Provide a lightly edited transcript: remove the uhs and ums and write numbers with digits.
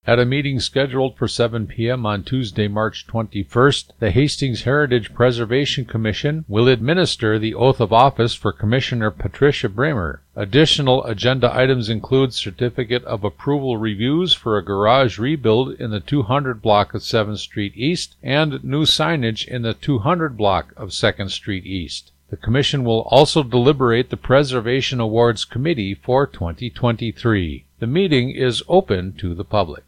At a meeting scheduled for 7 p.m. on Tuesday, March 21st, the Hastings Heritage Preservation Commission will administer the oath of office for Commissioner Patricia Bramer. Additional agenda items include certificate of approval reviews for a garage rebuild in the 200 block of 7th Street East and new signage in the 200 block of 2nd Street East. The Commission will also deliberate the Preservation Awards Committee for 2023. The meeting is open to the public.